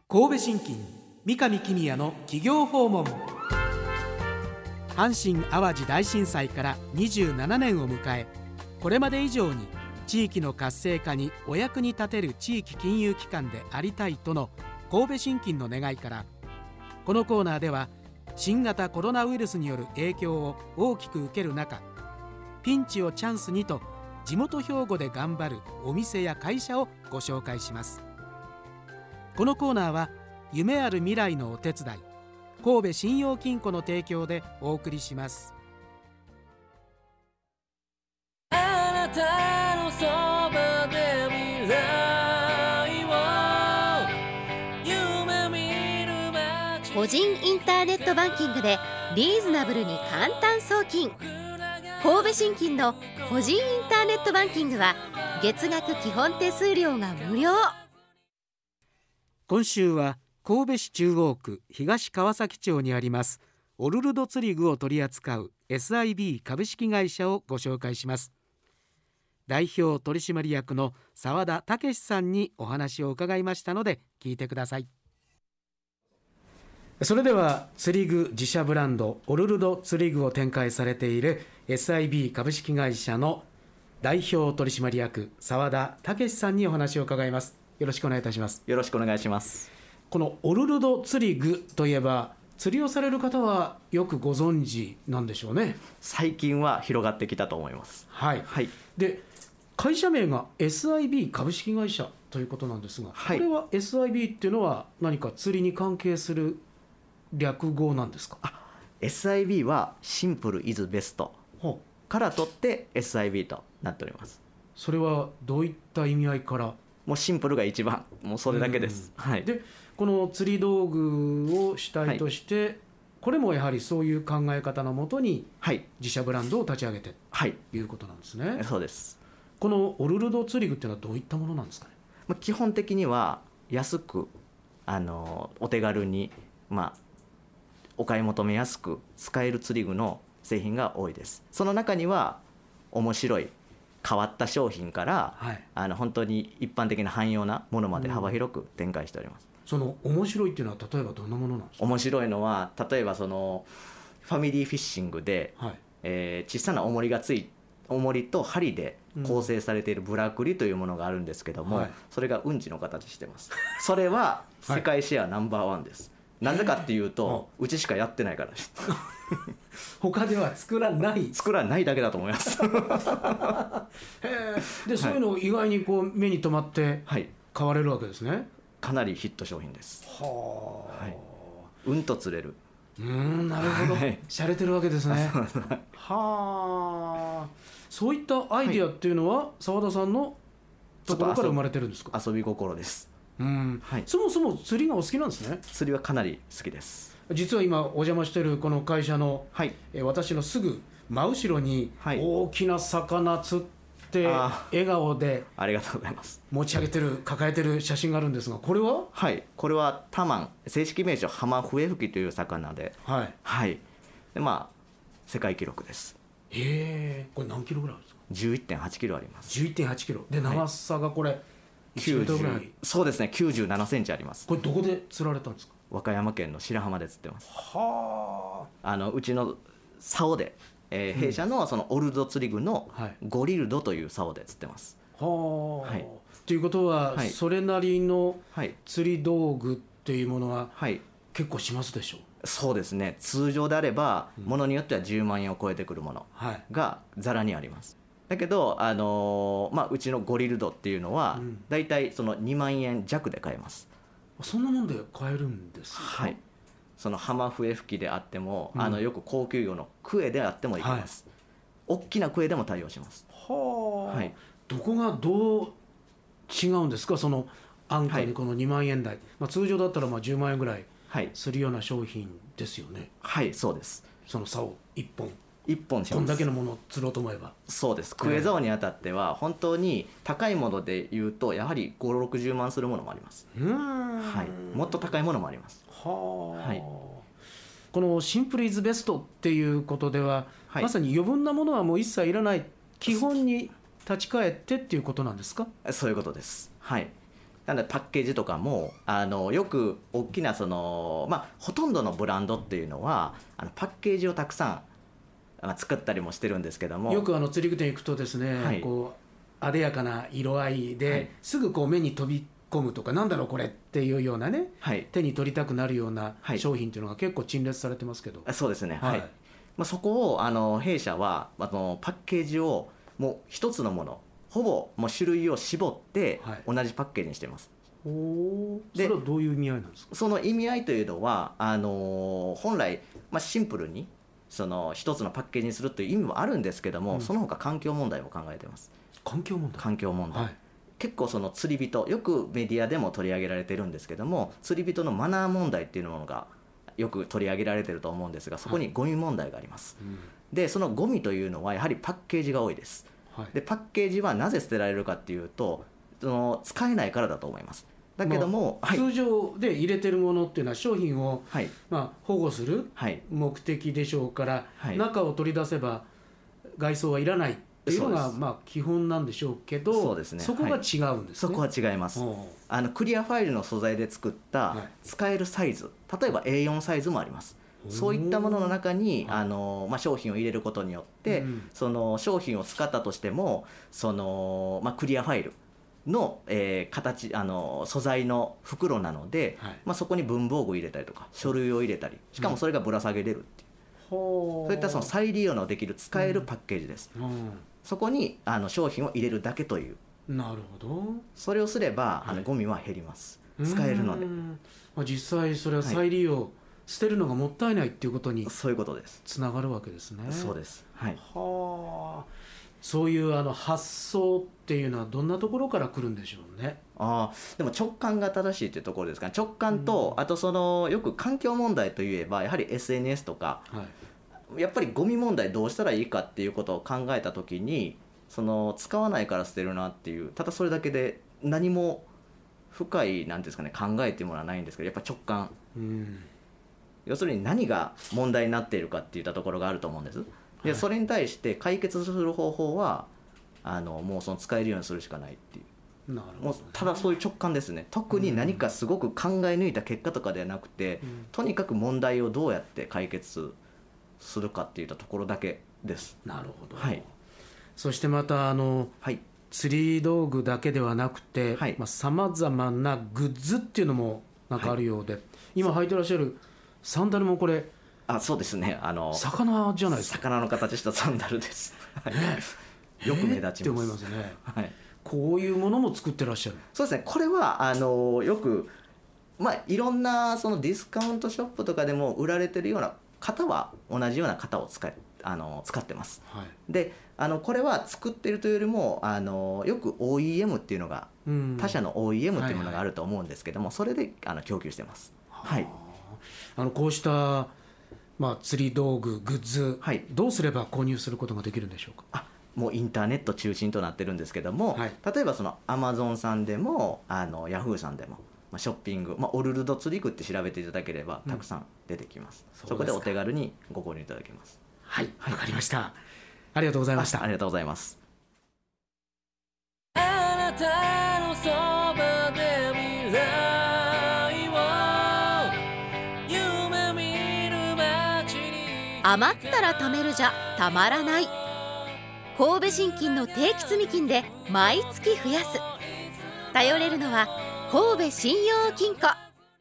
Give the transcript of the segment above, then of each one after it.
神戸信金三上公也の企業訪問。阪神・淡路大震災から27年を迎え、これまで以上に地域の活性化にお役に立てる地域金融機関でありたいとの神戸信金の願いから、このコーナーでは新型コロナウイルスによる影響を大きく受ける中、ピンチをチャンスにと地元兵庫で頑張るお店や会社をご紹介します。このコーナーは夢ある未来のお手伝い、神戸信用金庫の提供でお送りします。 あなたのそばで未来を夢見る街。 個人インターネットバンキングでリーズナブルに簡単送金。神戸信金の個人インターネットバンキングは月額基本手数料が無料。 今週は神戸市中央区東川崎町にありますオルルド釣り具を取り扱う SIB 株式会社をご紹介します。代表取締役の澤田武さんにお話を伺いましたので聞いてください。それでは釣り具自社ブランドオルルド釣り具を展開されている SIB 株式会社の代表取締役澤田武さんにお話を伺います。よろしくお願いいたします。 よろしくお願いします。 このオルルド釣り具といえば、釣りをされる方はよくご存知なんでしょうね。 最近は広がってきたと思います。 はい、 はい、 で会社名が SIB 株式会社ということなんですが、 はい、 これは SIB っていうのは何か釣りに関係する略語なんですか？ SIB はシンプルイズベストから取って SIB となっております。 それはどういった意味合いから？ もうシンプルが一番、もうそれだけです。はい、 でこの釣り道具を主体として、はい、これもやはりそういう考え方のもとに自社ブランドを立ち上げてということなんですね。 そうです。 このオルルド釣り具っていうのはどういったものなんですかね？ 基本的には安くお手軽に、お買い求めやすく使える釣り具の製品が多いです。その中には面白い変わった商品から、本当に一般的な汎用なものまで幅広く展開しております。 その面白いっていうのは例えばどんなものなんですか？ 面白いのは例えばそのファミリーフィッシングで、小さな重りと針で構成されているブラクリというものがあるんですけども、それがうんちの形してます。それは世界シェアナンバー1です。なぜかっていうと、うちしかやってないからです。 他では作らないだけだと思います。 でそういうのを意外にこう目に留まって買われるわけですね。 かなりヒット商品です。うんと釣れる。 なるほど、洒落てるわけですね。そういったアイディアっていうのは澤田さんのところから生まれてるんですか？ 遊び心です。 そもそも釣りがお好きなんですね。 釣りはかなり好きです。 実は今お邪魔しているこの会社の、私のすぐ真後ろに大きな魚釣って笑顔でありがとうございます持ち上げてる抱えてる写真があるんですが、これは？ これはタマン、正式名称ハマフエフキという魚で、で世界記録です。 これ何キロぐらいあるんですか ？11.8 キロあります。 11.8 キロで、長さがこれ1メートルぐらい。 そうですね、97センチあります。 これどこで釣られたんですか？ 和歌山県の白浜で釣ってます。うちの竿で、弊社のそのオルルド釣り具のゴリルドという竿で釣ってます。ということは、それなりの釣り道具っていうものは結構しますでしょう？ そうですね、通常であればものによっては10万円を超えてくるものがざらにあります。だけど、うちのゴリルドっていうのはだいたいその2万円弱で買えます。 そんなもんで買えるんですか？ そのハマフエフキであっても、よく高級魚のクエであってもいけます。大きなクエでも対応します。 どこがどう違うんですか？その安価にこの2万円台、通常だったら10万円ぐらいするような商品ですよね。 そうです。 その竿1本します。 こんだけのものを釣ろうと思えば。 そうです。クエ竿にあたっては本当に高いものでいうとやはり5、60万するものもあります。もっと高いものもあります。 このシンプルイズベストっていうことでは、まさに余分なものはもう一切いらない、基本に立ち返ってっていうことなんですか？ そういうことです。 なのでパッケージとかもよく大きなほとんどのブランドっていうのはパッケージをたくさん作ったりもしてるんですけども、 よく釣り具店行くとですね、 はい、 こう艶やかな色合いで、 はい、すぐこう目に飛び込むとか、なんだろうこれっていうようなね、 はい、 手に取りたくなるような商品っていうのが結構陳列されてますけど、 そうですね、はい、そこを弊社はパッケージをもう一つのもの、ほぼもう種類を絞って同じパッケージにしています。 それはどういう意味合いなんですか？ その意味合いというのは本来、シンプルに一つのパッケージにするという意味もあるんですけども、その他環境問題も考えています。環境問題、結構釣り人、よくメディアでも取り上げられてるんですけども、釣り人のマナー問題っていうものがよく取り上げられてると思うんですが、そこにゴミ問題があります。でそのゴミというのはやはりパッケージが多いです。でパッケージはなぜ捨てられるかっていうと、使えないからだと思います。だけども、 通常で入れてるものっていうのは商品を、保護する目的でしょうから、中を取り出せば外装はいらないっていうのが基本なんでしょうけど、 そうですね、 そこが違うんですね。 そこは違います。クリアファイルの素材で作った使えるサイズ、例えば A4 サイズもあります。そういったものの中に商品を入れることによって、その商品を使ったとしてもクリアファイルの、形素材の袋なので、そこに文房具を入れたりとか書類を入れたり、しかもそれがぶら下げれるっていう、そういった再利用のできる使えるパッケージです。そこに商品を入れるだけという。 なるほど。 それをすればゴミは減ります。使えるので。 実際それは再利用、捨てるのがもったいないっていうことにそういうことですつながるわけですね。 そうです、はい、 そういう発想っていうのはどんなところから来るんでしょうね。 でも直感が正しいというところですかね。直感と、あとよく環境問題といえばやはり SNS とか、やっぱりゴミ問題どうしたらいいかっていうことを考えた時に使わないから捨てるなっていう、ただそれだけで何も深いなんていうんですかね、考えっていうものはないんですけど、やっぱ直感、要するに何が問題になっているかっていったところがあると思うんです。でそれに対して解決する方法はもう使えるようにするしかないっていう、 なるほど、 もうただそういう直感ですね。特に何かすごく考え抜いた結果とかではなくて、とにかく問題をどうやって解決するかっていったところだけです。 なるほど、そしてまた釣り道具だけではなくてさまざまなグッズっていうのもなんかあるようで、今履いてらっしゃるサンダルもこれそうですね、 魚じゃないですか。 魚の形したサンダルです、よく目立ちます、 って思いますね、こういうものも作ってらっしゃる。 そうですね、これはよく、いろんなディスカウントショップとかでも売られてるような型は同じような型を使ってます、でこれは作ってるというよりもよく OEM っていうのが、他社の OEM っていうものがあると思うんですけども、それで供給してます。 こうした釣り道具グッズ、どうすれば購入することができるんでしょうか。 もうインターネット中心となってるんですけども、例えばAmazon さんでもYahoo さんでも、ショッピング、オルルド釣り具って調べていただければたくさん出てきます、そこでお手軽にご購入いただけます。 わかりました。ありがとうございました。 ありがとうございます。 あなたのそばで未来を夢見る街に余ったら貯めるじゃたまらない。神戸信金の定期積金で毎月増やす。頼れるのは神戸信用金庫。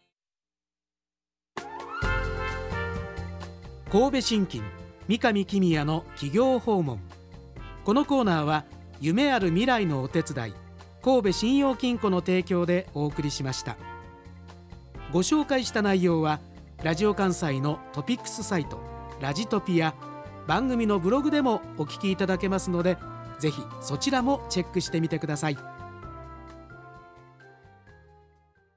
神戸信金三上公也の企業訪問。このコーナーは夢ある未来のお手伝い神戸信用金庫の提供でお送りしました。ご紹介した内容はラジオ関西のトピックスサイトラジトピや番組のブログでもお聞きいただけますので、ぜひそちらもチェックしてみてください。